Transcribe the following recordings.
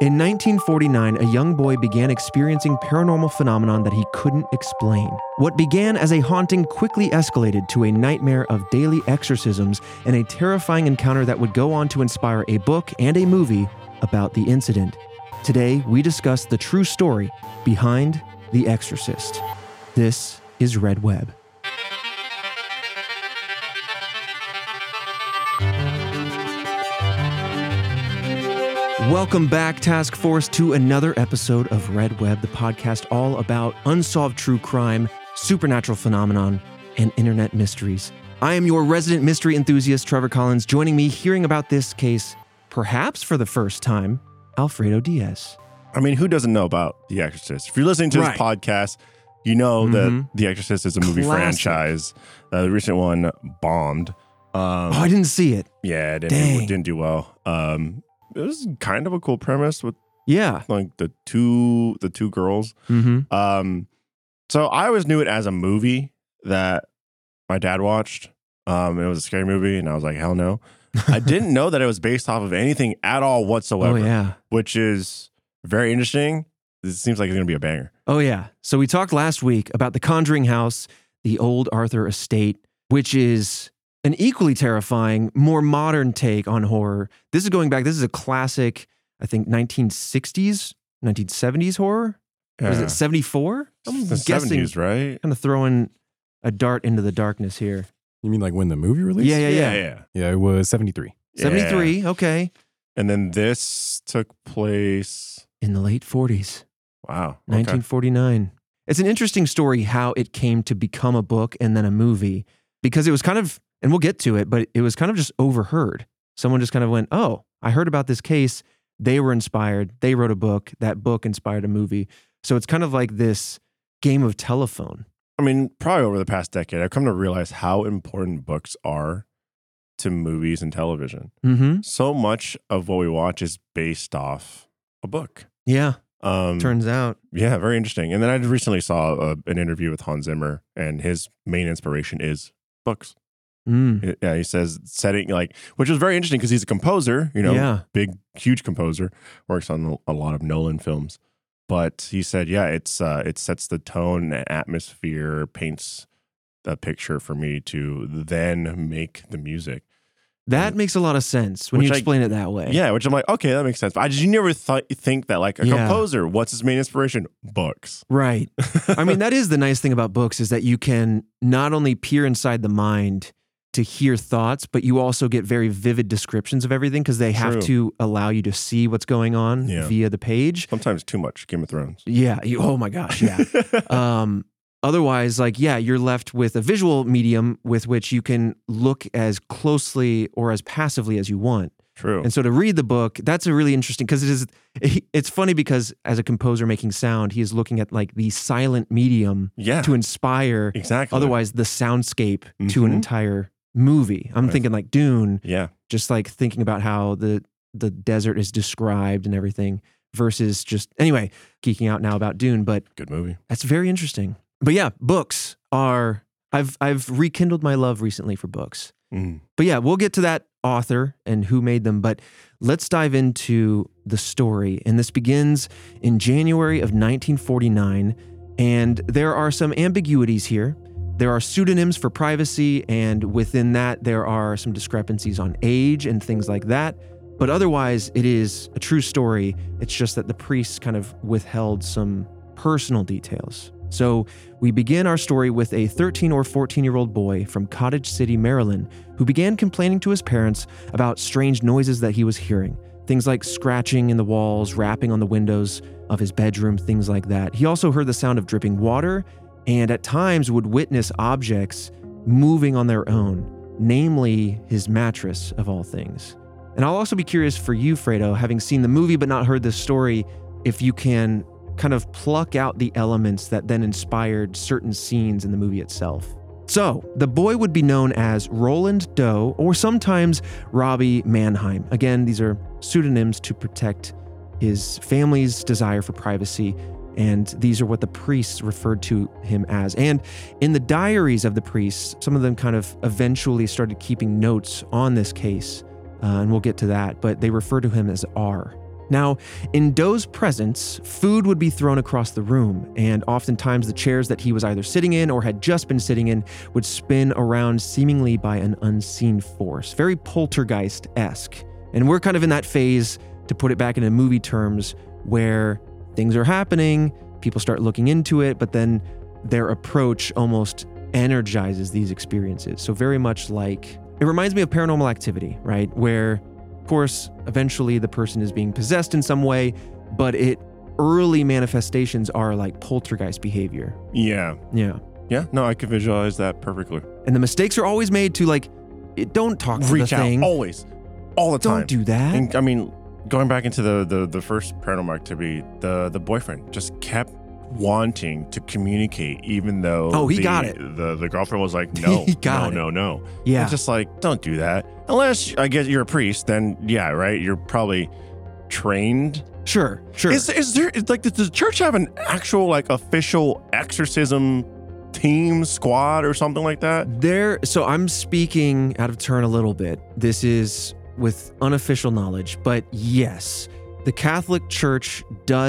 In 1949, a young boy began experiencing paranormal phenomenon that he couldn't explain. What began as a haunting quickly escalated to a nightmare of daily exorcisms and a terrifying encounter that would go on to inspire a book and a movie about the incident. Today, we discuss the true story behind The Exorcist. This is Red Web. Welcome back, Task Force, to another episode of Red Web, the podcast all about unsolved true crime, supernatural phenomenon, and internet mysteries. I am your resident mystery enthusiast, Trevor Collins. Joining me, hearing about this case, perhaps for the first time, Alfredo Diaz. I mean, who doesn't know about The Exorcist? If you're listening to this podcast, you know that The Exorcist is a movie franchise. The recent one bombed. I didn't see it. Yeah, it didn't do well. It was kind of a cool premise with like the two girls. Mm-hmm. So I always knew it as a movie that my dad watched. It was a scary movie, and I was like, hell no. I didn't know that it was based off of anything at all whatsoever. Oh, yeah. Which is very interesting. This seems like it's going to be a banger. Oh, yeah. So we talked last week about the Conjuring House, the old Arthur estate, which is an equally terrifying, more modern take on horror. This is going back. This is a classic, I think, 1960s, 1970s horror. Yeah. Or is it 74? I'm the guessing, 70s, right? Kind of throwing a dart into the darkness here. You mean like when the movie released? Yeah. Yeah, it was 73. 73, okay. And then this took place In the late 40s. Wow. 1949. It's an interesting story how it came to become a book and then a movie, because it was kind of, and we'll get to it, but it was kind of just overheard. Someone just kind of went, oh, I heard about this case. They were inspired. They wrote a book. That book inspired a movie. So it's kind of like this game of telephone. I mean, probably over the past decade, I've come to realize how important books are to movies and television. Mm-hmm. So much of what we watch is based off a book. Yeah. Um, Turns out. Yeah, very interesting. And then I recently saw an interview with Hans Zimmer, and his main inspiration is books. Mm. Yeah, he says setting, like, which was very interesting because he's a composer, big, huge composer, works on a lot of Nolan films. But he said, it sets the tone and atmosphere, paints the picture for me to then make the music. That makes a lot of sense when you explain it that way. Yeah, which I'm like, okay, that makes sense. But you never think that like a composer, what's his main inspiration? Books. Right. I mean, that is the nice thing about books, is that you can not only peer inside the mind to hear thoughts, but you also get very vivid descriptions of everything because they have to allow you to see what's going on via the page. Sometimes too much. Game of Thrones. Yeah. Oh my gosh. Yeah. Otherwise, you're left with a visual medium with which you can look as closely or as passively as you want. True. And so to read the book, that's a really interesting, because it's funny because as a composer making sound, he is looking at like the silent medium to inspire otherwise the soundscape to an entire movie. I'm thinking like Dune. Yeah. Just like thinking about how the desert is described and everything versus just, anyway, geeking out now about Dune, but good movie. That's very interesting. But yeah, books are, I've rekindled my love recently for books. Mm. But yeah, we'll get to that author and who made them, but let's dive into the story. And this begins in January of 1949, and there are some ambiguities here. There are pseudonyms for privacy, and within that, there are some discrepancies on age and things like that. But otherwise, it is a true story. It's just that the priests kind of withheld some personal details. So we begin our story with a 13 or 14-year-old boy from Cottage City, Maryland, who began complaining to his parents about strange noises that he was hearing. Things like scratching in the walls, rapping on the windows of his bedroom, things like that. He also heard the sound of dripping water, and at times would witness objects moving on their own, namely his mattress of all things. And I'll also be curious for you, Fredo, having seen the movie but not heard this story, if you can kind of pluck out the elements that then inspired certain scenes in the movie itself. So, the boy would be known as Roland Doe, or sometimes Robbie Mannheim. Again, these are pseudonyms to protect his family's desire for privacy, and these are what the priests referred to him as. And in the diaries of the priests, some of them kind of eventually started keeping notes on this case, and we'll get to that, but they refer to him as R. Now, in Doe's presence, food would be thrown across the room, and oftentimes the chairs that he was either sitting in or had just been sitting in would spin around seemingly by an unseen force, very poltergeist-esque. And we're kind of in that phase, to put it back into movie terms, where things are happening, people start looking into it, but then their approach almost energizes these experiences. So very much like, it reminds me of Paranormal Activity, right? Where, of course, eventually the person is being possessed in some way, but early manifestations are like poltergeist behavior. Yeah. Yeah. Yeah, no, I can visualize that perfectly. And the mistakes are always made to like, don't talk to Reach the thing. out, always. All the time. Don't do that. And, I mean, going back into the first Paranormal Activity, the boyfriend just kept wanting to communicate, even though he got it. The girlfriend was like, no, He got it. no. Yeah. It's just like, don't do that. Unless, I guess, you're a priest, then yeah, right? You're probably trained. Sure. Is there, like, does the church have an actual, like, official exorcism team, squad, or something like that? So I'm speaking out of turn a little bit. This is with unofficial knowledge, but yes, the Catholic Church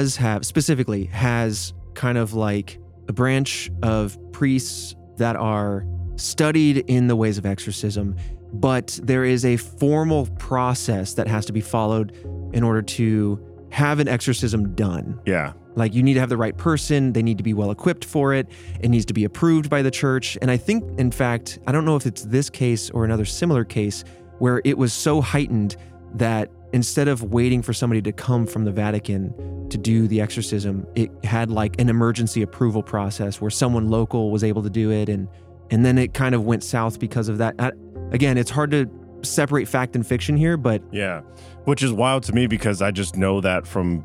has kind of like a branch of priests that are studied in the ways of exorcism, but there is a formal process that has to be followed in order to have an exorcism done. Yeah. Like, you need to have the right person, they need to be well equipped for it, it needs to be approved by the church. And I think, in fact, I don't know if it's this case or another similar case where it was so heightened that instead of waiting for somebody to come from the Vatican to do the exorcism, it had like an emergency approval process where someone local was able to do it. And then it kind of went south because of that. Again, it's hard to separate fact and fiction here, but... Yeah, which is wild to me because I just know that from,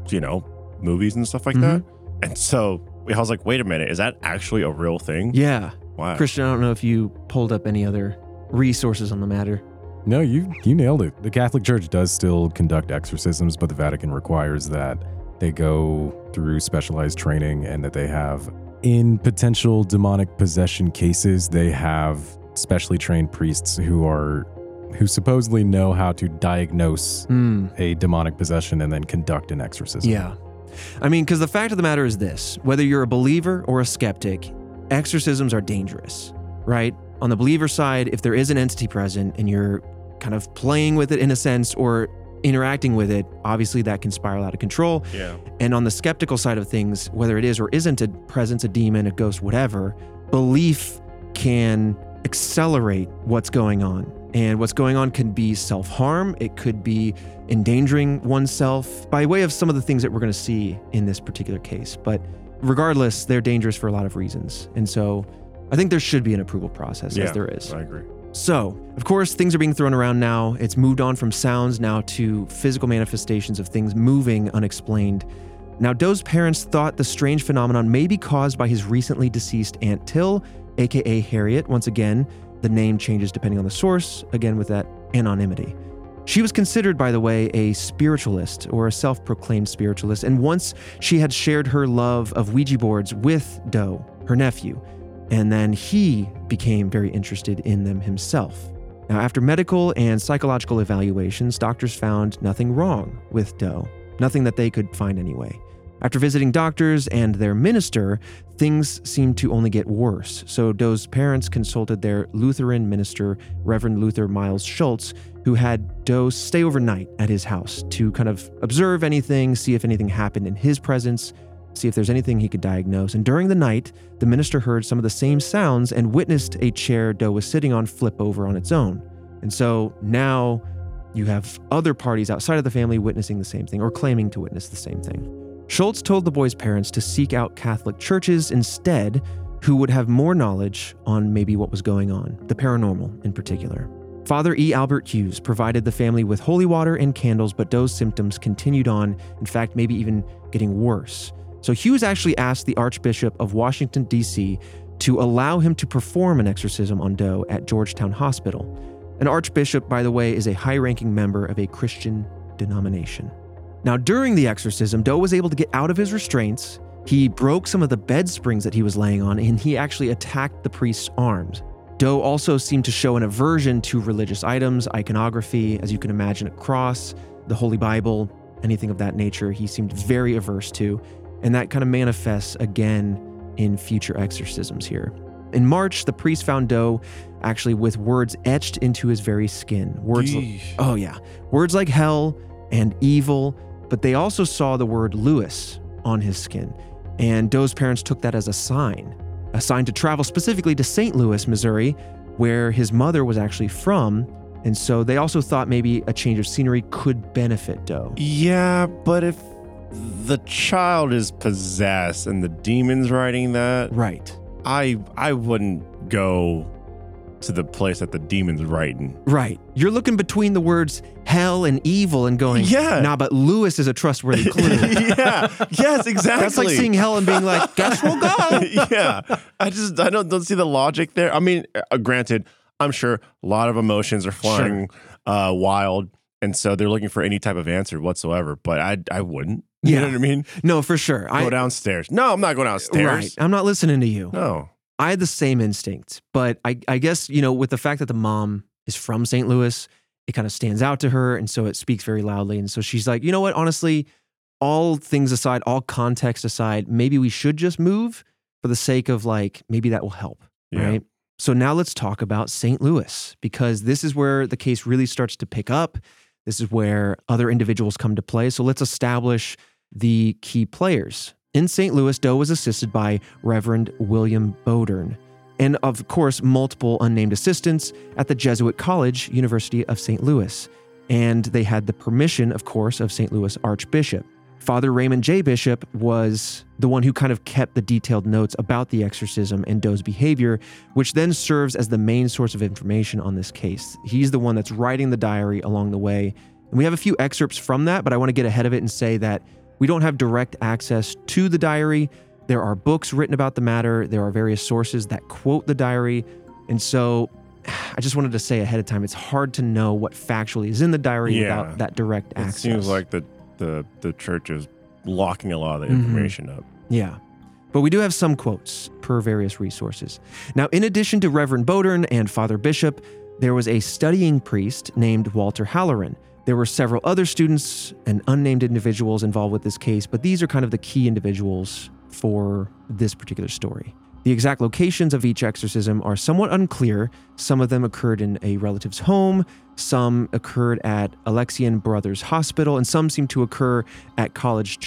movies and stuff like that. And so I was like, wait a minute, is that actually a real thing? Yeah. Wow. Christian, I don't know if you pulled up any other resources on the matter. No, you nailed it. The Catholic Church does still conduct exorcisms, but the Vatican requires that they go through specialized training and that they have, in potential demonic possession cases, they have specially trained priests who supposedly know how to diagnose a demonic possession and then conduct an exorcism. Yeah. I mean, because the fact of the matter is this, whether you're a believer or a skeptic, exorcisms are dangerous, right? On the believer side, if there is an entity present and you're kind of playing with it in a sense or interacting with it, obviously that can spiral out of control. Yeah. And on the skeptical side of things, whether it is or isn't a presence, a demon, a ghost, whatever, belief can accelerate what's going on. And what's going on can be self-harm. It could be endangering oneself by way of some of the things that we're going to see in this particular case. But regardless, they're dangerous for a lot of reasons. And so I think there should be an approval process, as there is. I agree. So, of course, things are being thrown around now. It's moved on from sounds now to physical manifestations of things moving unexplained. Now, Doe's parents thought the strange phenomenon may be caused by his recently deceased Aunt Till, aka Harriet. Once again, the name changes depending on the source, again with that anonymity. She was considered, by the way, a spiritualist or a self-proclaimed spiritualist, and once she had shared her love of Ouija boards with Doe, her nephew, and then he became very interested in them himself. Now, after medical and psychological evaluations, doctors found nothing wrong with Doe, nothing that they could find anyway. After visiting doctors and their minister, things seemed to only get worse. So Doe's parents consulted their Lutheran minister, Reverend Luther Miles Schultz, who had Doe stay overnight at his house to kind of observe anything, see if anything happened in his presence, see if there's anything he could diagnose. And during the night, the minister heard some of the same sounds and witnessed a chair Doe was sitting on flip over on its own. And so now you have other parties outside of the family witnessing the same thing or claiming to witness the same thing. Schultz told the boy's parents to seek out Catholic churches instead, who would have more knowledge on maybe what was going on, the paranormal in particular. Father E. Albert Hughes provided the family with holy water and candles, but Doe's symptoms continued on, in fact, maybe even getting worse. So Hughes actually asked the Archbishop of Washington, D.C. to allow him to perform an exorcism on Doe at Georgetown Hospital. An archbishop, by the way, is a high-ranking member of a Christian denomination. Now, during the exorcism, Doe was able to get out of his restraints. He broke some of the bed springs that he was laying on, and he actually attacked the priest's arms. Doe also seemed to show an aversion to religious items, iconography, as you can imagine, a cross, the Holy Bible, anything of that nature. He seemed very averse to, and that kind of manifests again in future exorcisms here. In March, the priest found Doe actually with words etched into his very skin. Words like hell and evil, but they also saw the word Lewis on his skin. And Doe's parents took that as a sign to travel specifically to St. Louis, Missouri, where his mother was actually from. And so they also thought maybe a change of scenery could benefit Doe. Yeah, but if the child is possessed and the demon's writing that, right, I wouldn't go to the place that the demon's writing. Right. You're looking between the words hell and evil and going, nah, but Lewis is a trustworthy clue. Yeah. Yes, exactly. That's like seeing hell and being like, guess we'll go. Yeah. I don't see the logic there. I mean, granted, I'm sure a lot of emotions are flying wild. And so they're looking for any type of answer whatsoever, but I wouldn't. You know what I mean? No, for sure. Go downstairs. No, I'm not going downstairs. Right. I'm not listening to you. No. I had the same instinct, but I guess, with the fact that the mom is from St. Louis, it kind of stands out to her. And so it speaks very loudly. And so she's like, you know what, honestly, all things aside, all context aside, maybe we should just move for the sake of maybe that will help. Yeah. Right. So now let's talk about St. Louis, because this is where the case really starts to pick up. This is where other individuals come to play. So let's establish the key players. In St. Louis, Doe was assisted by Reverend William Bodern, and of course, multiple unnamed assistants at the Jesuit College, University of St. Louis. And they had the permission, of course, of St. Louis Archbishop. Father Raymond J. Bishop was the one who kind of kept the detailed notes about the exorcism and Doe's behavior, which then serves as the main source of information on this case. He's the one that's writing the diary along the way. And we have a few excerpts from that, but I want to get ahead of it and say that we don't have direct access to the diary. There are books written about the matter. There are various sources that quote the diary. And so I just wanted to say ahead of time, it's hard to know what factually is in the diary without that direct access. It seems like the church is locking a lot of the information up. Yeah. But we do have some quotes per various resources. Now, in addition to Reverend Bodern and Father Bishop, there was a studying priest named Walter Halloran. There were several other students and unnamed individuals involved with this case, but these are kind of the key individuals for this particular story. The exact locations of each exorcism are somewhat unclear. Some of them occurred in a relative's home, some occurred at Alexian Brothers Hospital, and some seem to occur at the College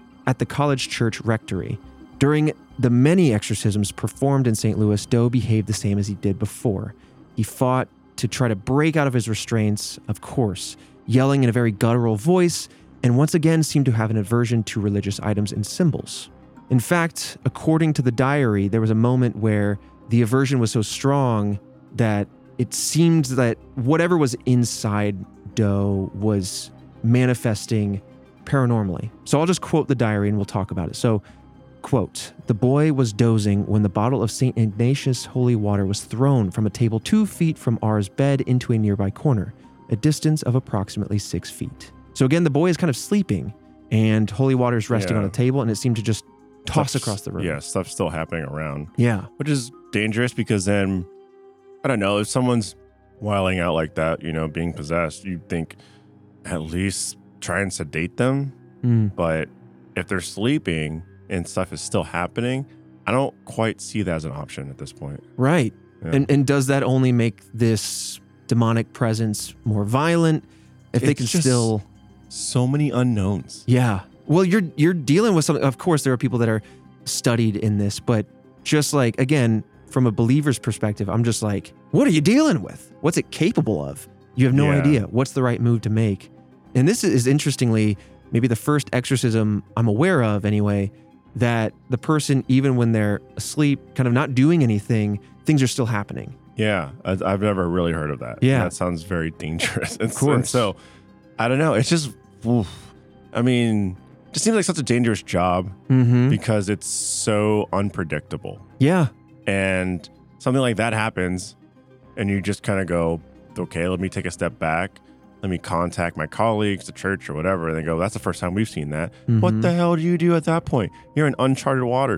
Church Rectory. During the many exorcisms performed in St. Louis, Doe behaved the same as he did before. He fought to try to break out of his restraints, of course, yelling in a very guttural voice, and once again seemed to have an aversion to religious items and symbols. In fact, according to the diary, there was a moment where the aversion was so strong that it seemed that whatever was inside Doe was manifesting paranormally. So I'll just quote the diary and we'll talk about it. So, quote, "The boy was dozing when the bottle of St. Ignatius holy water was thrown from a table 2 feet from R's bed into a nearby corner, a distance of approximately 6 feet." So again, the boy is kind of sleeping and holy water is resting on a table, and it seemed to just toss across the room. Yeah, stuff's still happening around. Yeah. Which is dangerous because then, I don't know, if someone's wiling out like that, being possessed, you'd think at least try and sedate them. But if they're sleeping and stuff is still happening, I don't quite see that as an option at this point. Right. Yeah. And does that only make this demonic presence more violent? If they can still... So many unknowns. Yeah. Well, you're dealing with something. Of course, there are people that are studied in this, but just like, again, from a believer's perspective, I'm just like, what are you dealing with? What's it capable of? You have no idea. What's the right move to make? And this is interestingly, maybe the first exorcism I'm aware of anyway, that the person, even when they're asleep, kind of not doing anything, things are still happening. Yeah. I've never really heard of that. Yeah. That sounds very dangerous. Of course. And so, I don't know. It's just, it just seems like such a dangerous job because it's so unpredictable. Yeah. And something like that happens and you just kind of go, okay, let me take a step back. Let me contact my colleagues, the church or whatever. And they go, that's the first time we've seen that. What the hell do you do at that point? You're in uncharted waters.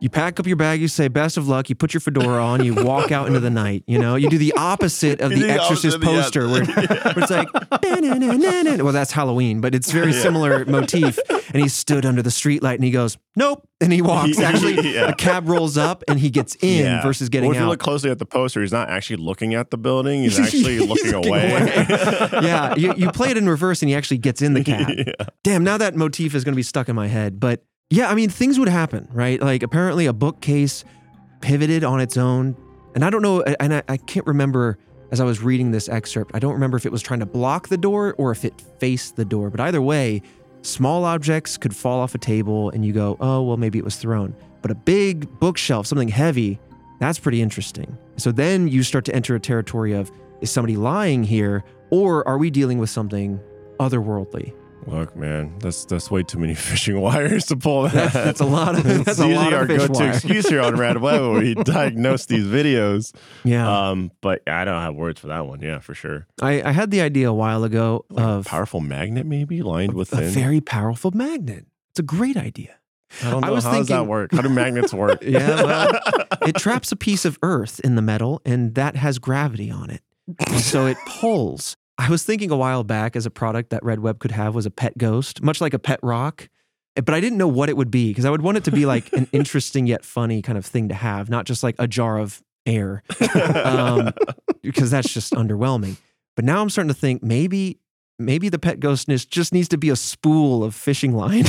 You pack up your bag, you say, best of luck, you put your fedora on, you walk out into the night, you know? You do the opposite of the Exorcist poster where it's like, well, that's Halloween, but it's very similar motif. And he stood under the streetlight and he goes, nope. And he walks. Actually, a cab rolls up and he gets in versus getting out. Or if you look closely at the poster, he's not actually looking at the building. He's actually looking away. Yeah, you play it in reverse and he actually gets in the cab. Damn, now that motif is going to be stuck in my head. But yeah, I mean, things would happen, right? Like apparently a bookcase pivoted on its own. And I don't know, and I can't remember as I was reading this excerpt, I don't remember if it was trying to block the door or if it faced the door. But either way, small objects could fall off a table and you go, oh, well, maybe it was thrown. But a big bookshelf, something heavy, that's pretty interesting. So then you start to enter a territory of, is somebody lying here or are we dealing with something otherworldly? Look, man, that's way too many fishing wires to pull that. That's a lot of that's a usually lot our of fish go-to wire. excuse here on Rad Web when we diagnose these videos. Yeah. But I don't have words for that one. Yeah, for sure. I had the idea a while ago of a powerful magnet, maybe lined with a very powerful magnet. It's a great idea. I don't know. How does that work? How do magnets work? Yeah, well, it traps a piece of earth in the metal, and that has gravity on it, so it pulls. I was thinking a while back as a product that Red Web could have was a pet ghost, much like a pet rock. But I didn't know what it would be because I would want it to be like an interesting yet funny kind of thing to have, not just like a jar of air, because that's just underwhelming. But now I'm starting to think maybe the pet ghost just needs to be a spool of fishing line.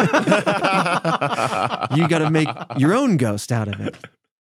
You got to make your own ghost out of it.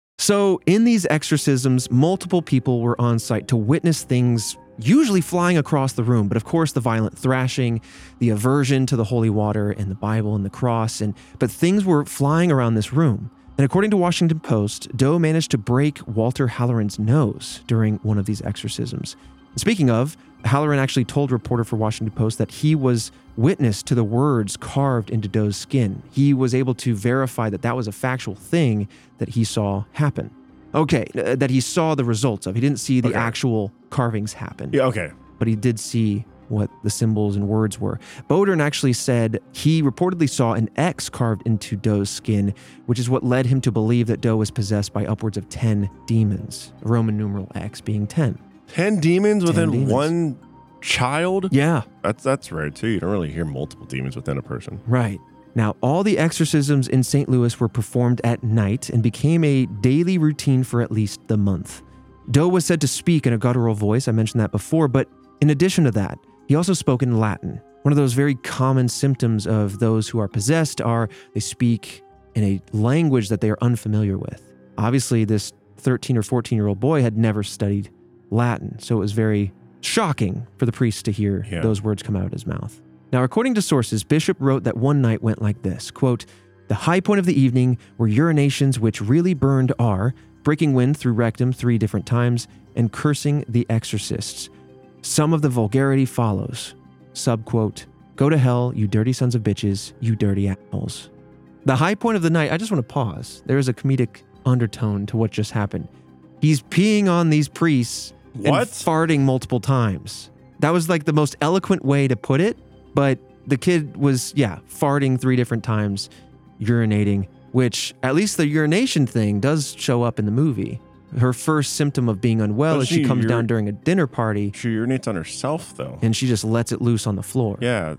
So in these exorcisms, multiple people were on site to witness things usually flying across the room, but of course the violent thrashing, the aversion to the holy water and the Bible and the cross, but things were flying around this room. And according to Washington Post, Doe managed to break Walter Halloran's nose during one of these exorcisms. And speaking of, Halloran actually told a reporter for Washington Post that he was witness to the words carved into Doe's skin. He was able to verify that was a factual thing that he saw happen. Okay, that he saw the results of. He didn't see the actual carvings happen. Yeah, okay. But he did see what the symbols and words were. Bowdern actually said he reportedly saw an X carved into Doe's skin, which is what led him to believe that Doe was possessed by upwards of 10 demons, Roman numeral X being 10. 10 demons within one child? Yeah. That's rare too. You don't really hear multiple demons within a person. Right. Now, all the exorcisms in St. Louis were performed at night and became a daily routine for at least the month. Doe was said to speak in a guttural voice, I mentioned that before, but in addition to that, he also spoke in Latin. One of those very common symptoms of those who are possessed are they speak in a language that they are unfamiliar with. Obviously, this 13 or 14-year-old boy had never studied Latin, so it was very shocking for the priest to hear those words come out of his mouth. Now, according to sources, Bishop wrote that one night went like this, quote, "The high point of the evening were urinations which really burned are, breaking wind through rectum 3 different times, and cursing the exorcists. Some of the vulgarity follows. Subquote, go to hell, you dirty sons of bitches, you dirty assholes." The high point of the night, I just want to pause. There is a comedic undertone to what just happened. He's peeing on these priests and farting multiple times. That was like the most eloquent way to put it. But the kid was, farting 3 different times, urinating, which at least the urination thing does show up in the movie. Her first symptom of being unwell is she comes down during a dinner party. She urinates on herself, though. And she just lets it loose on the floor. Yeah.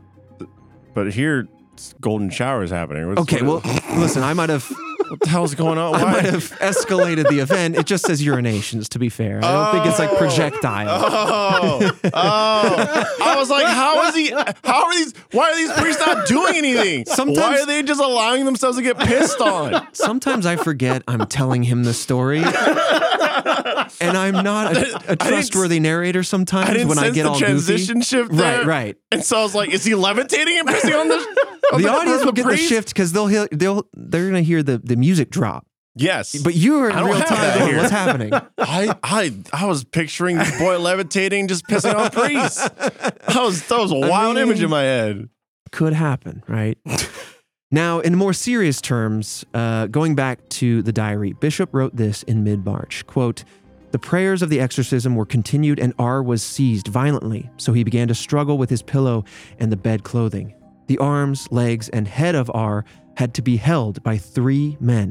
But here, golden shower is happening. Listen, I might have... What the hell's going on? Why? I might have escalated the event. It just says urinations, to be fair. I don't think it's like projectile. I was like, why are these priests not doing anything? Why are they just allowing themselves to get pissed on? Sometimes I forget I'm telling him the story. And I'm not a trustworthy narrator sometimes when I get all transition goofy. Shift there. Right. And so I was like, is he levitating and pissing on the audience will get the shift because they're gonna hear the music drop. Yes, but you are in real time going, what's happening? I was picturing this boy levitating, just pissing on priests. That was a wild image in my head. Could happen, right? Now, in more serious terms, going back to the diary, Bishop wrote this in mid-March, quote, "The prayers of the exorcism were continued and R was seized violently, so he began to struggle with his pillow and the bed clothing. The arms, legs, and head of R had to be held by 3 men.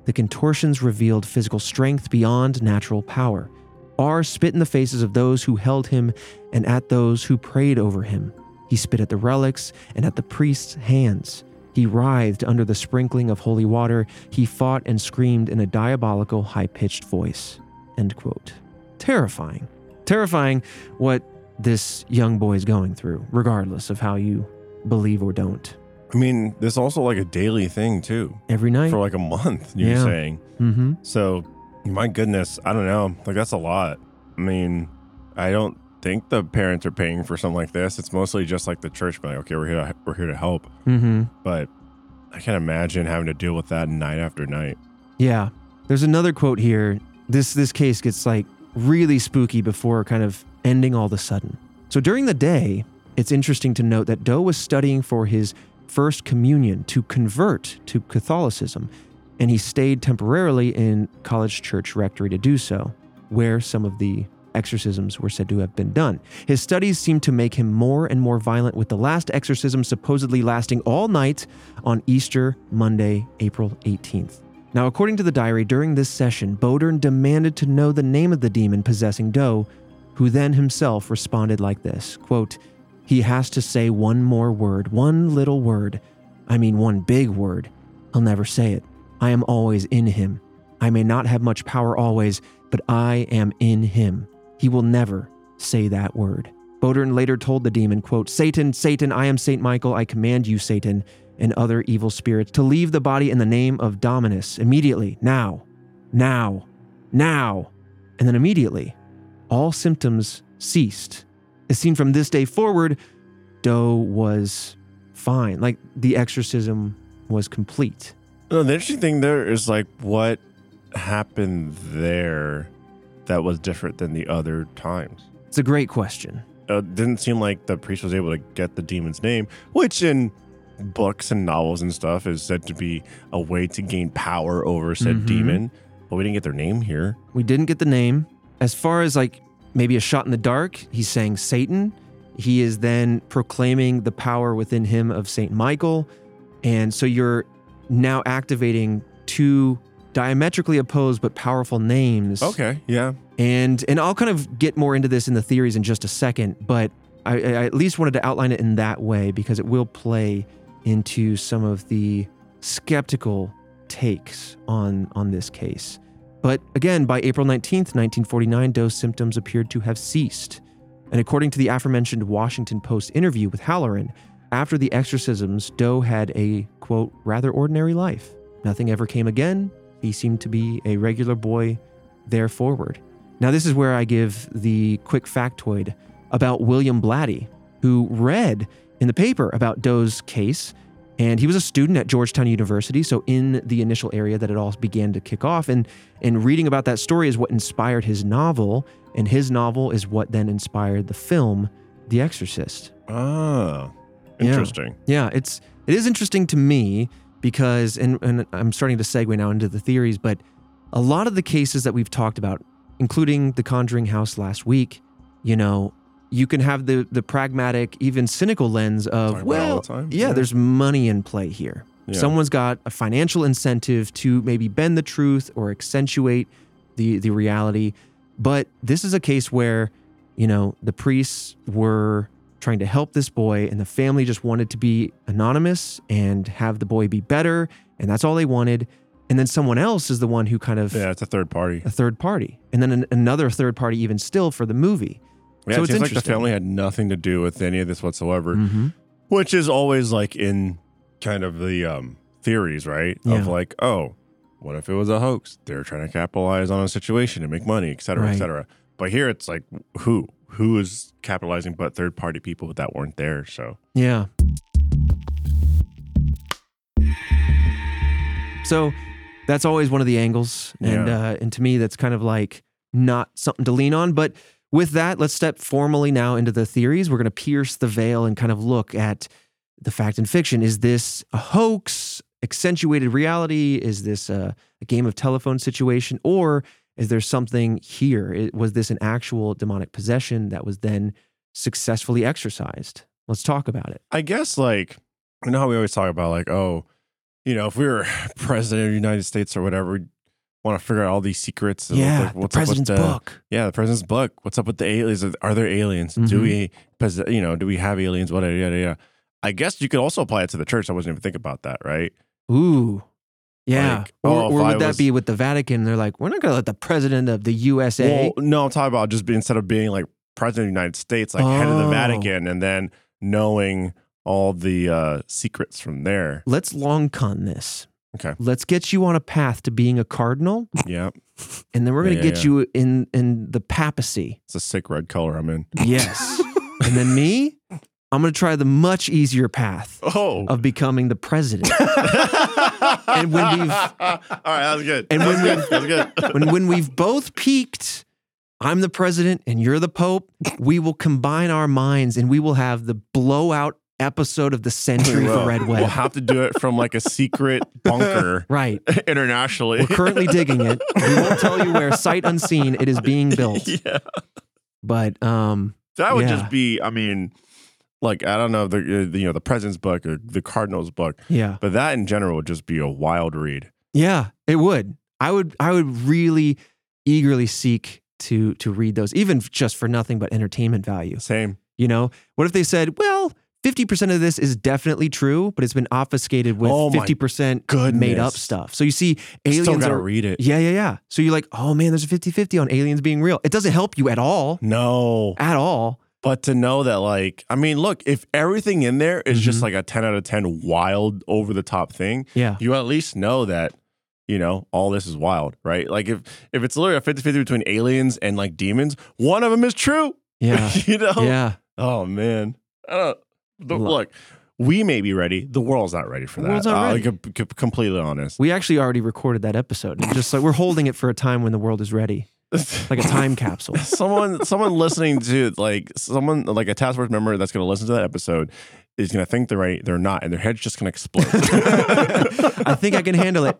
The contortions revealed physical strength beyond natural power. R spit in the faces of those who held him and at those who prayed over him. He spit at the relics and at the priest's hands. He writhed under the sprinkling of holy water. He fought and screamed in a diabolical, high-pitched voice." End quote. Terrifying. Terrifying what this young boy is going through, regardless of how you believe or don't. I mean, this is also like a daily thing too. Every night? For like a month, you're saying. Mm-hmm. So, my goodness, I don't know. Like, that's a lot. I mean, I don't think the parents are paying for something like this. It's mostly just like the church being like, okay, we're here to help. Mm-hmm. But I can't imagine having to deal with that night after night. Yeah. There's another quote here. This case gets like really spooky before kind of ending all of a sudden. So during the day, it's interesting to note that Doe was studying for his first communion to convert to Catholicism, and he stayed temporarily in College Church Rectory to do so, where some of the exorcisms were said to have been done. His studies seemed to make him more and more violent, with the last exorcism supposedly lasting all night on Easter Monday, April 18th. Now, according to the diary, during this session, Bodern demanded to know the name of the demon possessing Doe, who then himself responded like this, quote, "He has to say one more word, one little word. I mean, one big word. He'll never say it. I am always in him. I may not have much power always, but I am in him. He will never say that word." Bodern later told the demon, quote, "Satan, Satan, I am Saint Michael. I command you, Satan, and other evil spirits, to leave the body in the name of Dominus immediately, now, now, now." And then immediately, all symptoms ceased. As seen from this day forward, Doe was fine. Like, the exorcism was complete. No, the interesting thing there is like what happened there that was different than the other times. It's a great question. It didn't seem like the priest was able to get the demon's name, which in books and novels and stuff is said to be a way to gain power over said demon, but we didn't get their name here. We didn't get the name. As far as like maybe a shot in the dark, he's saying Satan. He is then proclaiming the power within him of Saint Michael. And so you're now activating two diametrically opposed but powerful names. Okay, yeah. And I'll kind of get more into this in the theories in just a second, but I at least wanted to outline it in that way because it will play into some of the skeptical takes on this case. But again, by April 19th, 1949, Doe's symptoms appeared to have ceased. And according to the aforementioned Washington Post interview with Halloran, after the exorcisms, Doe had a, quote, rather ordinary life. Nothing ever came again. He seemed to be a regular boy there forward. Now, this is where I give the quick factoid about William Blatty, who read in the paper about Doe's case, and he was a student at Georgetown University, so in the initial area that it all began to kick off, and reading about that story is what inspired his novel, and his novel is what then inspired the film The Exorcist. Ah, interesting. Yeah, it is interesting to me because, and I'm starting to segue now into the theories, but a lot of the cases that we've talked about, including The Conjuring House last week, you know, you can have the pragmatic, even cynical lens of, well, yeah, there's money in play here. Yeah. Someone's got a financial incentive to maybe bend the truth or accentuate the reality. But this is a case where, you know, the priests were trying to help this boy and the family just wanted to be anonymous and have the boy be better. And that's all they wanted. And then someone else is the one who kind of... Yeah, it's a third party. A third party. And then another third party even still for the movie. Yeah, so it seems like the family had nothing to do with any of this whatsoever, which is always like in kind of the theories, right? Yeah. Of like, oh, what if it was a hoax? They're trying to capitalize on a situation and make money, et cetera, et cetera. But here it's like, who is capitalizing but third party people that weren't there? So yeah. So that's always one of the angles, and to me that's kind of like not something to lean on, but. With that, let's step formally now into the theories. We're going to pierce the veil and kind of look at the fact and fiction. Is this a hoax, accentuated reality? Is this a game of telephone situation? Or is there something here? Was this an actual demonic possession that was then successfully exorcised? Let's talk about it. I guess, like, you know how we always talk about, like, oh, if we were president of the United States or whatever, we'd want to figure out all these secrets. Yeah, what's the president's book. Yeah, the president's book. What's up with the aliens? Are there aliens? Mm-hmm. Do we have aliens? What? Yada. I guess you could also apply it to the church. I wasn't even thinking about that, right? Ooh. Yeah. Like, or would that be with the Vatican? They're like, we're not going to let the president of the USA. Well, no, I'm talking about just instead of being like president of the United States, like head of the Vatican, and then knowing all the secrets from there. Let's long con this. Okay. Let's get you on a path to being a cardinal. Yeah. And then we're going to get you in the papacy. It's a sick red color I'm in. Yes. And then me, I'm going to try the much easier path of becoming the president. And when we've all right, that was good. And That's good. when we've both peaked, I'm the president and you're the pope, we will combine our minds and we will have the blowout episode of the century for Red Web. We'll have to do it from like a secret bunker, right? Internationally. We're currently digging it. We won't tell you where, sight unseen, it is being built. Yeah. But that would just be, I mean, like, I don't know if the president's book or the cardinal's book. Yeah. But that in general would just be a wild read. Yeah, it would. I would really eagerly seek to read those, even just for nothing but entertainment value. Same. What if they said, well, 50% of this is definitely true, but it's been obfuscated with 50% made up stuff. So you see aliens Still gotta read it. Yeah. So you're like, oh man, there's a 50-50 on aliens being real. It doesn't help you at all. No. At all. But to know that, like, I mean, look, if everything in there is just like a 10 out of 10 wild, over the top thing, you at least know that, all this is wild, right? Like, if it's literally a 50-50 between aliens and like demons, one of them is true. Yeah. Yeah. Oh, man. Look, we may be ready. The world's not ready for that. World's not ready. Completely honest. We actually already recorded that episode. And just like we're holding it for a time when the world is ready. Like a time capsule. Someone listening to like a task force member that's going to listen to that episode is going to think they're ready. They're not, and their head's just going to explode. I think I can handle it.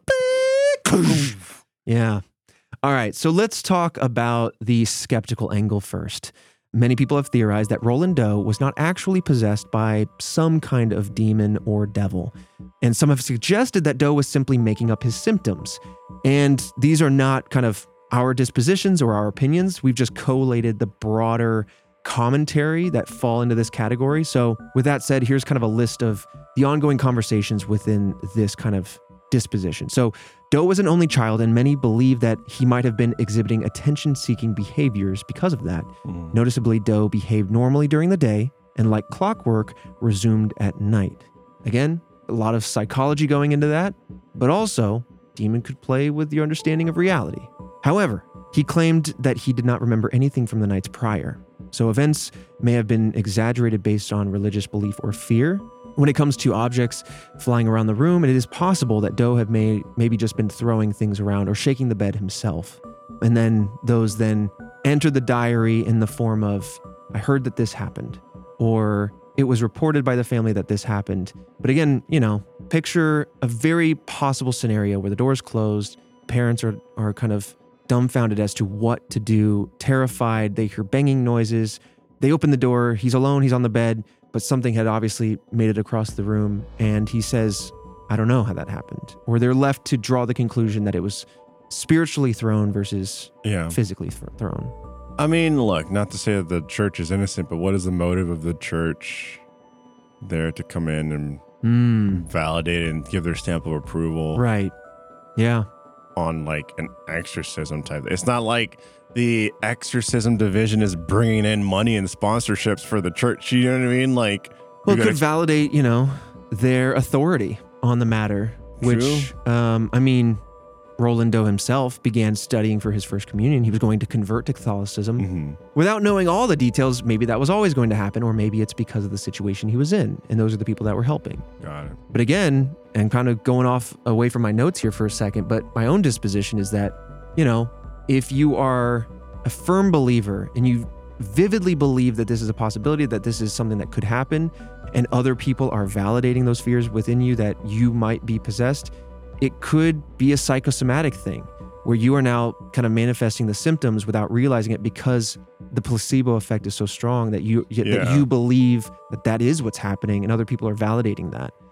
Yeah. All right. So let's talk about the skeptical angle first. Many people have theorized that Roland Doe was not actually possessed by some kind of demon or devil. And some have suggested that Doe was simply making up his symptoms. And these are not kind of our dispositions or our opinions. We've just collated the broader commentary that fall into this category. So with that said, here's kind of a list of the ongoing conversations within this kind of disposition. So Doe was an only child, and many believe that he might have been exhibiting attention-seeking behaviors because of that. Noticeably, Doe behaved normally during the day and, like clockwork, resumed at night. Again, a lot of psychology going into that, but also demon could play with your understanding of reality. However, he claimed that he did not remember anything from the nights prior. So events may have been exaggerated based on religious belief or fear. When it comes to objects flying around the room, it is possible that Doe had maybe just been throwing things around or shaking the bed himself. And then those then entered the diary in the form of, I heard that this happened, or it was reported by the family that this happened. But again, picture a very possible scenario where the door's closed, parents are kind of dumbfounded as to what to do, terrified, they hear banging noises, they open the door, he's alone, he's on the bed, but something had obviously made it across the room, and he says, I don't know how that happened. Or they're left to draw the conclusion that it was spiritually thrown versus physically thrown. I mean, look, not to say that the church is innocent, but what is the motive of the church there to come in and validate it and give their stamp of approval? Right. Yeah. On like an exorcism type. It's not like the exorcism division is bringing in money and sponsorships for the church. You know what I mean? Like, well, it could validate, their authority on the matter, which, I mean, Roland Doe himself began studying for his first communion. He was going to convert to Catholicism. Without knowing all the details. Maybe that was always going to happen, or maybe it's because of the situation he was in, and those are the people that were helping. Got it. But again, and kind of going off away from my notes here for a second, but my own disposition is that, if you are a firm believer and you vividly believe that this is a possibility, that this is something that could happen, and other people are validating those fears within you that you might be possessed, it could be a psychosomatic thing where you are now kind of manifesting the symptoms without realizing it because the placebo effect is so strong that you believe that is what's happening and other people are validating that. True.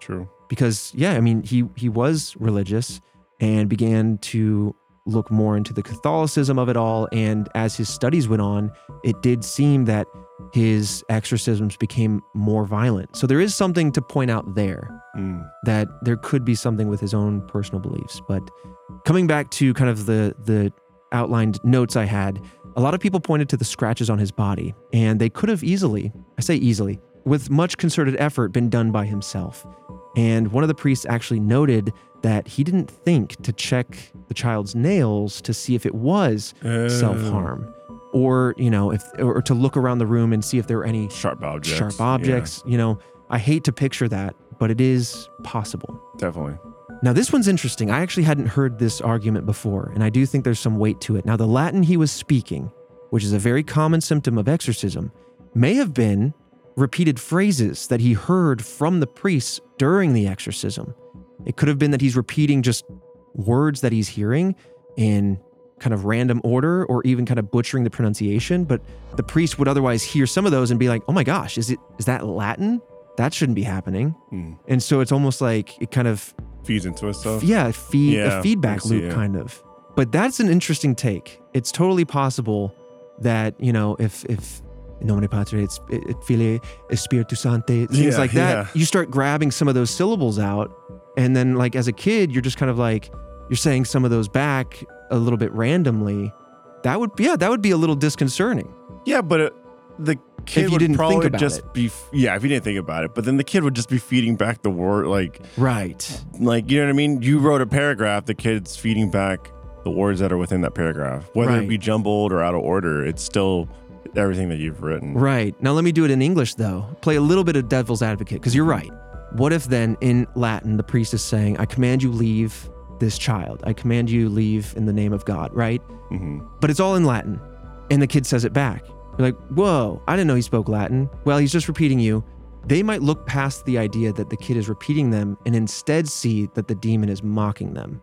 because, yeah, I mean, he was religious and began to look more into the Catholicism of it all. And as his studies went on, it did seem that his exorcisms became more violent. So there is something to point out there, that there could be something with his own personal beliefs. But coming back to kind of the outlined notes I had, a lot of people pointed to the scratches on his body, and they could have easily, I say easily, with much concerted effort, been done by himself. And one of the priests actually noted that he didn't think to check the child's nails to see if it was self-harm, or, you know, or to look around the room and see if there were any sharp objects. Yeah. You know, I hate to picture that, but it is possible. Definitely. Now, this one's interesting. I actually hadn't heard this argument before, and I do think there's some weight to it. Now, the Latin he was speaking, which is a very common symptom of exorcism, may have been repeated phrases that he heard from the priests during the exorcism. It could have been that he's repeating just words that he's hearing in kind of random order, or even kind of butchering the pronunciation, but the priest would otherwise hear some of those and be like, oh my gosh, is that Latin? That shouldn't be happening. And so it's almost like it kind of feeds into itself. Yeah, a feedback loop kind of. But that's an interesting take. It's totally possible that, you know, if in nomine Patris et Filii et Spiritus Sancti, things like that, you start grabbing some of those syllables out, and then like as a kid, you're just kind of like, you're saying some of those back a little bit randomly. That would be a little disconcerting. Yeah, but the kid would probably just be, if he didn't think about it, but then the kid would just be feeding back the word, like, right. Like, you know what I mean? You wrote a paragraph, the kid's feeding back the words that are within that paragraph. Whether it be jumbled or out of order, it's still everything that you've written. Right. Now let me do it in English though. Play a little bit of devil's advocate, because you're right. What if then in Latin, the priest is saying, I command you leave this child. I command you leave in the name of God, right? But it's all in Latin. And the kid says it back. You're like, whoa, I didn't know he spoke Latin. Well, he's just repeating you. They might look past the idea that the kid is repeating them and instead see that the demon is mocking them.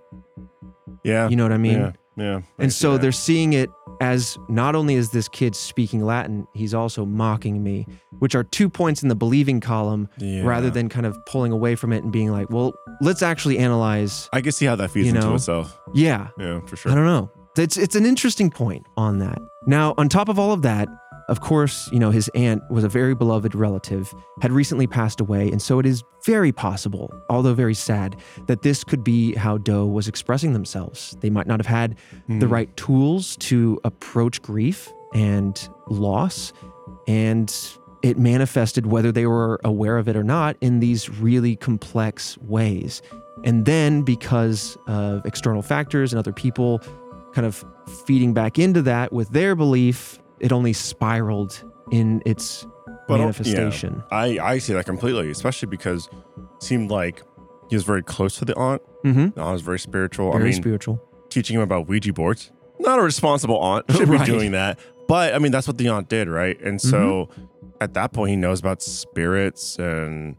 Yeah. You know what I mean? Yeah. And so they're seeing it as not only is this kid speaking Latin, he's also mocking me, which are 2 points in the believing column, rather than kind of pulling away from it and being like, well, let's actually analyze. I can see how that feeds into itself. Yeah. Yeah, for sure. I don't know. It's an interesting point on that. Now, on top of all of that, of course, you know, his aunt was a very beloved relative, had recently passed away, and so it is very possible, although very sad, that this could be how Doe was expressing themselves. They might not have had the right tools to approach grief and loss, and it manifested, whether they were aware of it or not, in these really complex ways. And then, because of external factors and other people kind of feeding back into that with their belief, it only spiraled in its manifestation. Yeah, I see that completely, especially because it seemed like he was very close to the aunt. The aunt was very spiritual. Very spiritual. Teaching him about Ouija boards. Not a responsible aunt should be doing that. But I mean, that's what the aunt did, right? And so at that point, he knows about spirits and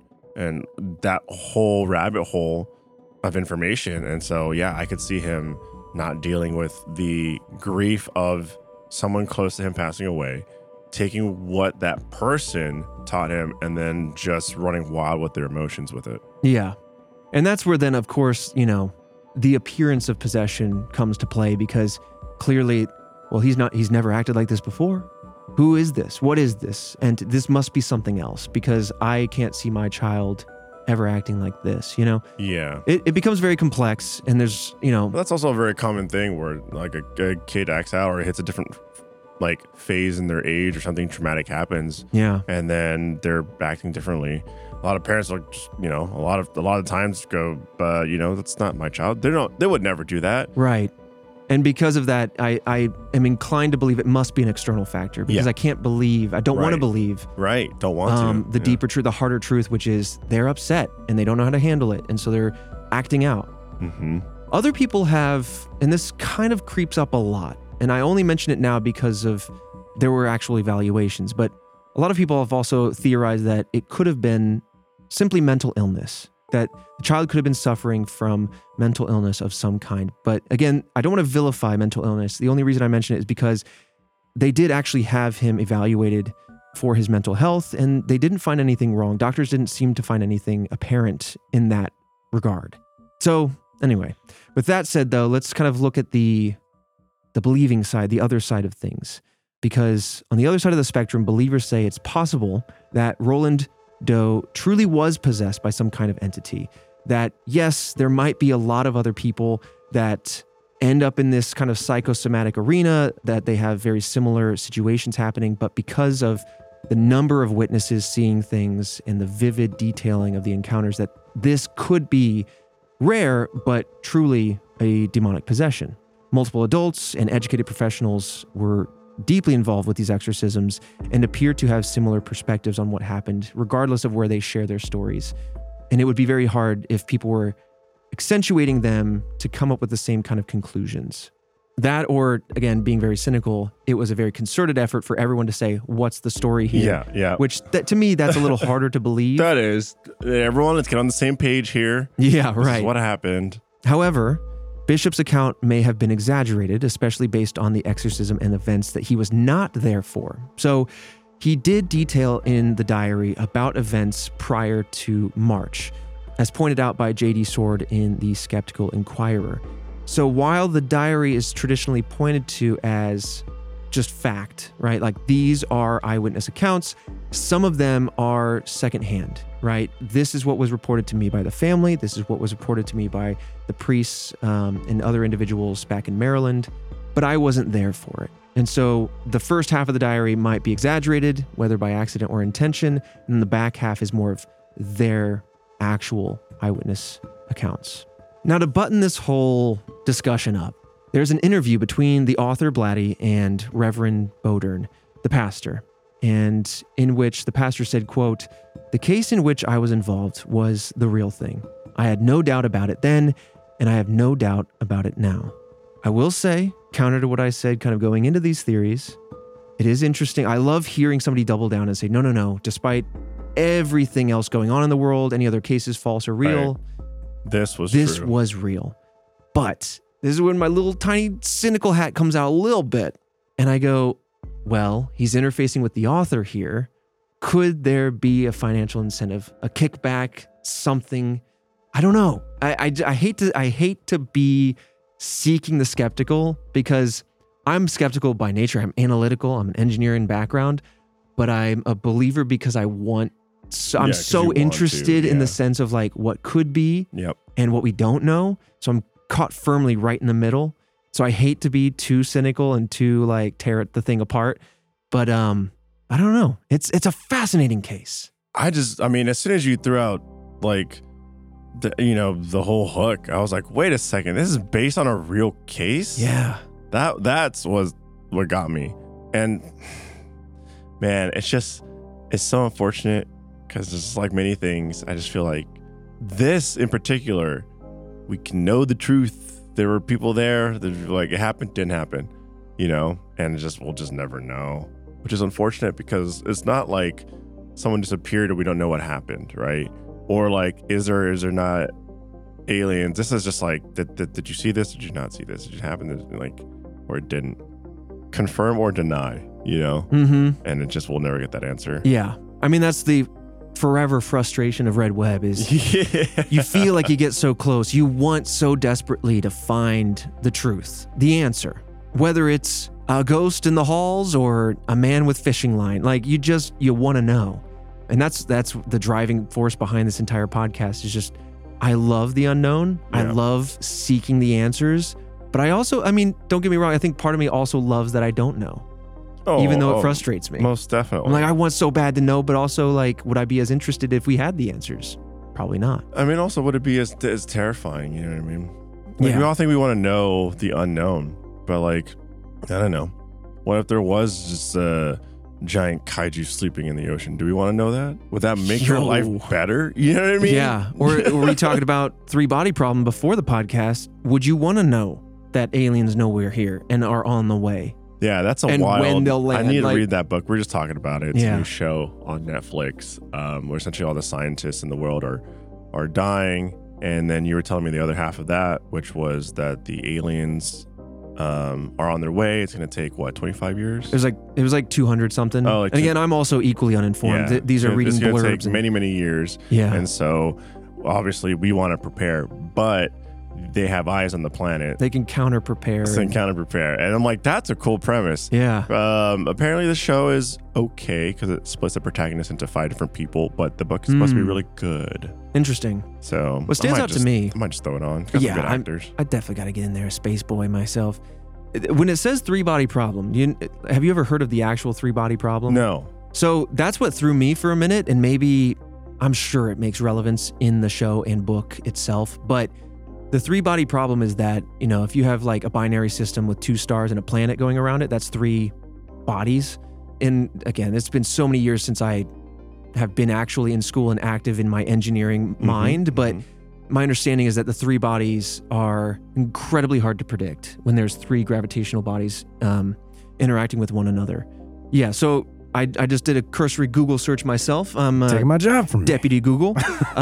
that whole rabbit hole of information. And so, yeah, I could see him not dealing with the grief of someone close to him passing away, taking what that person taught him, and then just running wild with their emotions with it. Yeah. And that's where then, of course, you know, the appearance of possession comes to play, because clearly, well, he's never acted like this before. Who is this? What is this? And this must be something else, because I can't see my child ever acting like this, you know? Yeah. It becomes very complex, and there's, you know... But that's also a very common thing where like a kid acts out or hits a different like phase in their age or something traumatic happens. Yeah. And then they're acting differently. A lot of parents are just, you know, a lot of times go, you know, that's not my child. They would never do that. Right. And because of that, I am inclined to believe it must be an external factor, because I can't believe, I don't want to believe. Right. Don't want to. The deeper truth, the harder truth, which is they're upset and they don't know how to handle it. And so they're acting out. Other people have, and this kind of creeps up a lot, and I only mention it now because of there were actual evaluations, but a lot of people have also theorized that it could have been simply mental illness, that the child could have been suffering from mental illness of some kind. But again, I don't want to vilify mental illness. The only reason I mention it is because they did actually have him evaluated for his mental health, and they didn't find anything wrong. Doctors didn't seem to find anything apparent in that regard. So anyway, with that said, though, let's kind of look at the believing side, the other side of things. Because on the other side of the spectrum, believers say it's possible that Roland Doe truly was possessed by some kind of entity. That, yes, there might be a lot of other people that end up in this kind of psychosomatic arena, that they have very similar situations happening, but because of the number of witnesses seeing things and the vivid detailing of the encounters, that this could be rare, but truly a demonic possession. Multiple adults and educated professionals were deeply involved with these exorcisms and appear to have similar perspectives on what happened, regardless of where they share their stories. And it would be very hard if people were accentuating them to come up with the same kind of conclusions. That, or again, being very cynical, it was a very concerted effort for everyone to say, what's the story here? Yeah. Which, to me, that's a little harder to believe. That is. Everyone, let's get on the same page here. Yeah, right. This is what happened. However, Bishop's account may have been exaggerated, especially based on the exorcism and events that he was not there for. So he did detail in the diary about events prior to March, as pointed out by J.D. Sword in The Skeptical Inquirer. So while the diary is traditionally pointed to as just fact, right? Like these are eyewitness accounts, some of them are secondhand, right? This is what was reported to me by the family. This is what was reported to me by the priests and other individuals back in Maryland, but I wasn't there for it. And so the first half of the diary might be exaggerated, whether by accident or intention, and the back half is more of their actual eyewitness accounts. Now, to button this whole discussion up, there's an interview between the author Blatty and Reverend Bodern, the pastor, and in which the pastor said, quote, "The case in which I was involved was the real thing. I had no doubt about it then, and I have no doubt about it now. I will say, counter to what I said kind of going into these theories, it is interesting. I love hearing somebody double down and say, no, despite everything else going on in the world, any other cases false or real, This was real. But this is when my little tiny cynical hat comes out a little bit. And I go, well, he's interfacing with the author here. Could there be a financial incentive, a kickback, something? I don't know. I hate to be seeking the skeptical, because I'm skeptical by nature. I'm analytical. I'm an engineering background, but I'm a believer because I'm so interested in the sense of like what could be and what we don't know. So I'm caught firmly right in the middle. So I hate to be too cynical and too like tear the thing apart. But I don't know. It's a fascinating case. as soon as you threw out like the whole hook, I was like, wait a second, this is based on a real case? Yeah. That's what got me. And man, it's so unfortunate, because just like many things, I just feel like this in particular, we can know the truth. There were people there that like it happened, didn't happen, and we'll just never know, which is unfortunate, because it's not like someone disappeared and we don't know what happened, right? Or like, is there not aliens? This is just like, did you see this? Did you not see this? Did it happen? Like, or it didn't. Confirm or deny, Mm-hmm. And it just, we'll never get that answer. Yeah. I mean, that's the forever frustration of Red Web is you feel like you get so close. You want so desperately to find the truth, the answer, whether it's a ghost in the halls or a man with fishing line. Like you want to know. And that's the driving force behind this entire podcast is just, I love the unknown. Yeah. I love seeking the answers, but I also, don't get me wrong. I think part of me also loves that I don't know. Even though it frustrates me. Most definitely. I'm like, I want so bad to know, but also like, would I be as interested if we had the answers? Probably not. Also, would it be as terrifying? You know what I mean? Like, we all think we want to know the unknown, but like, I don't know. What if there was just a giant kaiju sleeping in the ocean? Do we want to know that? Would that make your life better? You know what I mean? Yeah. Or were we talking about 3 Body Problem before the podcast? Would you want to know that aliens know we're here and are on the way? Yeah, that's wild. When they'll land. I need to read that book. We're just talking about it. It's a new show on Netflix, where essentially all the scientists in the world are dying. And then you were telling me the other half of that, which was that the aliens are on their way. It's going to take, 25 years? It was like 200 something. Oh, and again, I'm also equally uninformed. Yeah. These are reading it's gonna blurbs. take many, many years. Yeah. And so obviously we want to prepare, but they have eyes on the planet. They can counter prepare. And counter prepare. And I'm like, that's a cool premise. Yeah. Apparently the show is okay because it splits the protagonist into 5 different people, but the book is supposed to be really good. Interesting. So what stands out to me, I might just throw it on. Got some good actors. I definitely got to get in there, Space Boy myself. When it says 3-body problem, have you ever heard of the actual 3-body problem? No. So that's what threw me for a minute, and maybe I'm sure it makes relevance in the show and book itself, but the 3-body problem is that, if you have like a binary system with 2 stars and a planet going around it, that's 3 bodies. And again, it's been so many years since I have been actually in school and active in my engineering mind, but my understanding is that the 3 bodies are incredibly hard to predict when there's 3 gravitational bodies interacting with one another. Yeah, so I just did a cursory Google search myself. Taking my job from Deputy Google.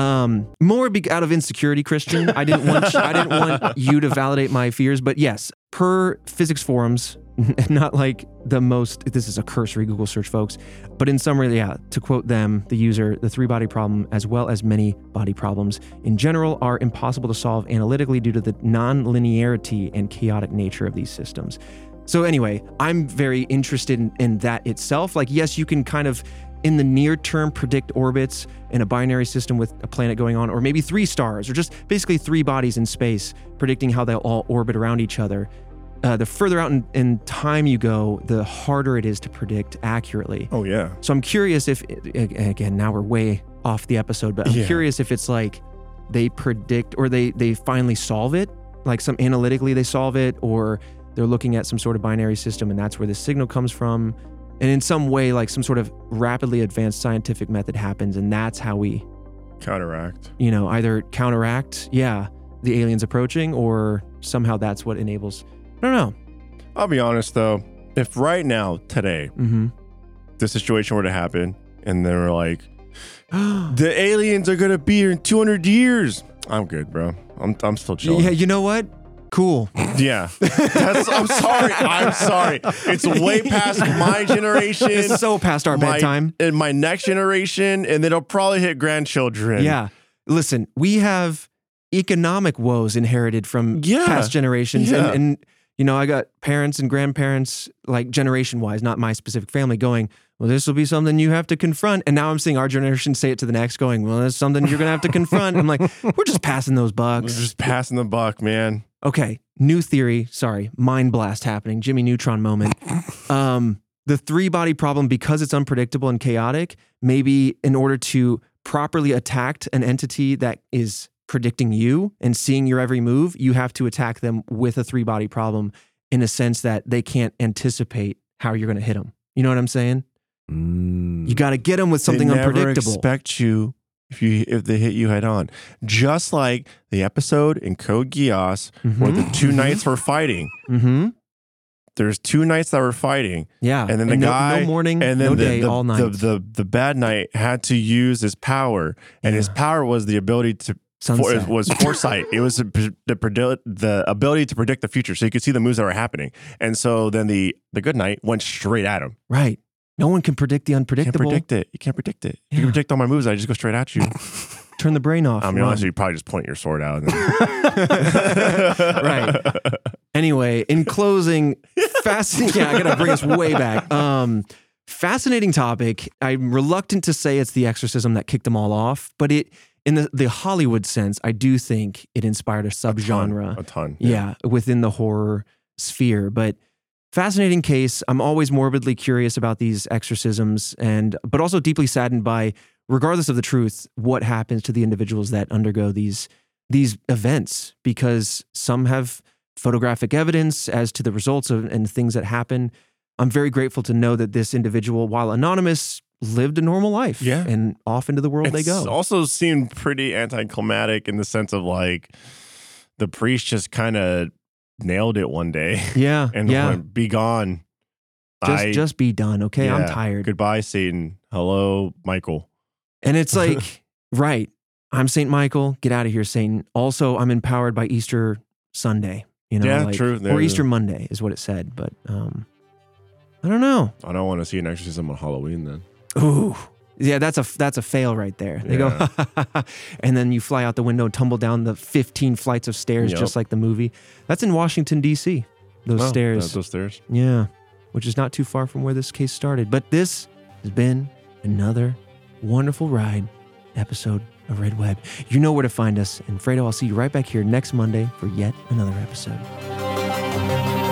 More out of insecurity, Christian. I didn't want you to validate my fears, but yes, per physics forums, not like the most. This is a cursory Google search, folks. But in summary, yeah, to quote them, the user, the 3-body problem, as well as many body problems in general, are impossible to solve analytically due to the non-linearity and chaotic nature of these systems. So anyway, I'm very interested in that itself. Like, yes, you can kind of, in the near term, predict orbits in a binary system with a planet going on, or maybe 3 stars, or just basically 3 bodies in space, predicting how they'll all orbit around each other. The further out in time you go, the harder it is to predict accurately. Oh, yeah. So I'm curious if, again, now we're way off the episode, but I'm curious if it's like they predict or they finally solve it, like some analytically they solve it, or they're looking at some sort of binary system and that's where the signal comes from. And in some way, like some sort of rapidly advanced scientific method happens and that's how we counteract. Either counteract, the aliens approaching, or somehow that's what enables. I don't know. I'll be honest though, if right now, today, the situation were to happen and they were like, the aliens are going to be here in 200 years. I'm good, bro. I'm still chilling. Yeah, you know what? Cool. Yeah. I'm sorry. It's way past my generation. It's so past our bedtime. And my next generation, and then it'll probably hit grandchildren. Yeah. Listen, we have economic woes inherited from past generations. Yeah. And I got parents and grandparents, like generation-wise, not my specific family, going, well, this will be something you have to confront. And now I'm seeing our generation say it to the next, going, well, that's something you're going to have to confront. I'm like, we're just passing those bucks. We're just passing the buck, man. Okay, new theory. Sorry, mind blast happening. Jimmy Neutron moment. The 3-body problem, because it's unpredictable and chaotic, maybe in order to properly attack an entity that is predicting you and seeing your every move, you have to attack them with a 3-body problem in a sense that they can't anticipate how you're going to hit them. You know what I'm saying? You got to get them with something unpredictable. They never expect you if they hit you head on. Just like the episode in Code Geass where the 2 knights were fighting. There's 2 knights that were fighting. Yeah. And then the guy, no morning, and then no day, all night. The bad knight had to use his power, and his power was the ability to. It was foresight. It was the ability to predict the future, so you could see the moves that were happening. And so then the good knight went straight at him. Right. No one can predict the unpredictable. You can't predict it. You can predict all my moves. I just go straight at you. Turn the brain off. I mean, honestly, you probably just point your sword out. Right. Anyway, in closing, fascinating. I gotta bring us way back. Fascinating topic. I'm reluctant to say it's the exorcism that kicked them all off, but in the Hollywood sense, I do think it inspired a subgenre. A ton. Yeah, within the horror sphere. But fascinating case. I'm always morbidly curious about these exorcisms, but also deeply saddened by, regardless of the truth, what happens to the individuals that undergo these events, because some have photographic evidence as to the results and things that happen. I'm very grateful to know that this individual, while anonymous, lived a normal life. Yeah. And off into the world they go. It also seemed pretty anticlimactic in the sense of like the priest just kind of nailed it one day. Yeah. And went, be gone. Just be done. Okay. Yeah. I'm tired. Goodbye, Satan. Hello, Michael. And it's like, right. I'm Saint Michael. Get out of here, Satan. Also, I'm empowered by Easter Sunday. You know, Yeah, like, true. Or Easter Monday is what it said. But I don't know. I don't want to see an exorcism on Halloween then. Ooh. Yeah, that's a fail right there. They go, and then you fly out the window and tumble down the 15 flights of stairs, just like the movie. That's in Washington, D.C., those stairs. Those stairs. Yeah, which is not too far from where this case started. But this has been another wonderful ride episode of Red Web. You know where to find us. And Fredo, I'll see you right back here next Monday for yet another episode.